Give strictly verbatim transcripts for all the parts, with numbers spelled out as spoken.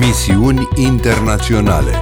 Misiuni internaționale.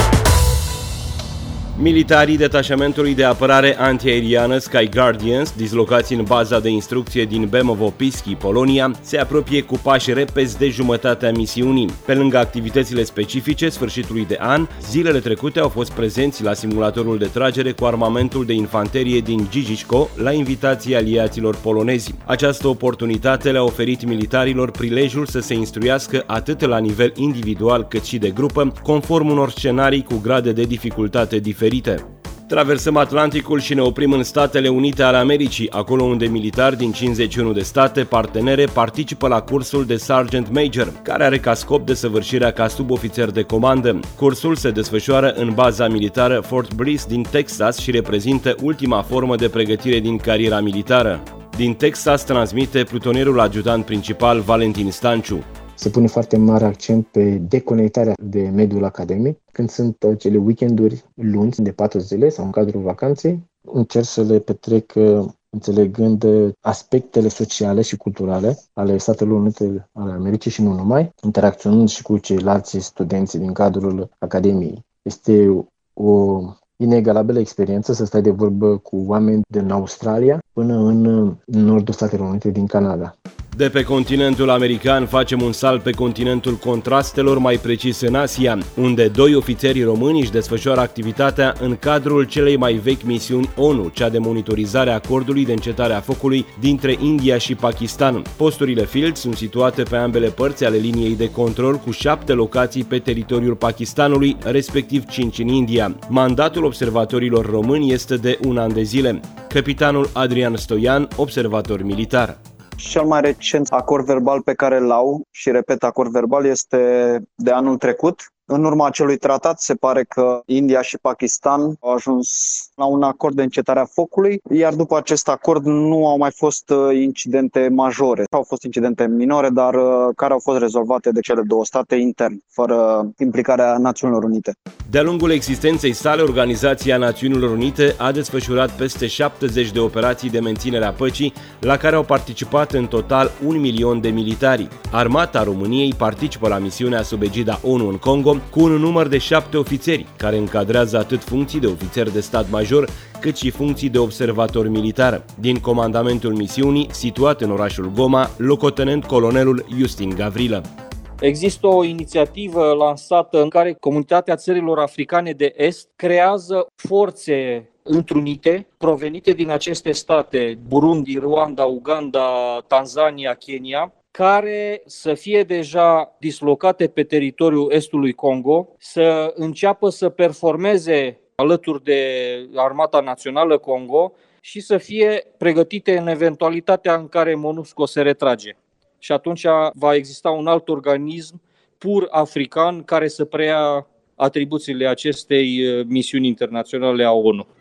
Militarii detașamentului de apărare antiaeriană Sky Guardians, dislocați în baza de instrucție din Bemowo-Piski, Polonia, se apropie cu pași repezi de jumătatea misiunii. Pe lângă activitățile specifice sfârșitului de an, zilele trecute au fost prezenți la simulatorul de tragere cu armamentul de infanterie din Giżycko, la invitația aliaților polonezi. Această oportunitate le-a oferit militarilor prilejul să se instruiască atât la nivel individual cât și de grupă, conform unor scenarii cu grade de dificultate diferite. Traversăm Atlanticul și ne oprim în Statele Unite ale Americii, acolo unde militari din cincizeci și unu de state partenere participă la cursul de Sergeant Major, care are ca scop desăvârșirea ca subofițer de comandă. Cursul se desfășoară în baza militară Fort Bliss din Texas și reprezintă ultima formă de pregătire din cariera militară. Din Texas transmite plutonierul adjutant principal Valentin Stanciu. Se pune foarte mare accent pe deconectarea de mediul academic. Când sunt acele weekenduri lungi de patru zile sau în cadrul vacanței, încerc să le petrec înțelegând aspectele sociale și culturale ale Statelor Unite ale Americii și nu numai, interacționând și cu ceilalți studenți din cadrul academiei. Este o inegalabilă experiență să stai de vorbă cu oameni din Australia până în nordul Statelor Unite din Canada. De pe continentul american facem un salt pe continentul contrastelor, mai precis în Asia, unde doi ofițeri români își desfășoară activitatea în cadrul celei mai vechi misiuni ONU, cea de monitorizare a acordului de încetare a focului dintre India și Pakistan. Posturile Field sunt situate pe ambele părți ale liniei de control, cu șapte locații pe teritoriul Pakistanului, respectiv cinci în India. Mandatul observatorilor români este de un an de zile. Capitanul Adrian Stoian, observator militar. Cel mai recent acord verbal pe care îl au, și repet, acord verbal, este de anul trecut. În urma acelui tratat se pare că India și Pakistan au ajuns la un acord de încetare a focului, iar după acest acord nu au mai fost incidente majore. Au fost incidente minore, dar care au fost rezolvate de cele două state intern, fără implicarea Națiunilor Unite. De-a lungul existenței sale, Organizația Națiunilor Unite a desfășurat peste șaptezeci de operații de menținere a păcii, la care au participat în total un milion de militari. Armata României participă la misiunea sub egida ONU în Congo, cu un număr de șapte ofițeri, care încadrează atât funcții de ofițer de stat major, cât și funcții de observator militar. Din comandamentul misiunii, situat în orașul Goma, locotenent colonelul Justin Gavrilă. Există o inițiativă lansată în care Comunitatea Țărilor Africane de Est creează forțe întrunite, provenite din aceste state, Burundi, Rwanda, Uganda, Tanzania, Kenya, care să fie deja dislocate pe teritoriul estului Congo, să înceapă să performeze alături de Armata Națională Congo și să fie pregătite în eventualitatea în care MONUSCO se retrage. Și atunci va exista un alt organism pur african care să preia atribuțiile acestei misiuni internaționale a ONU.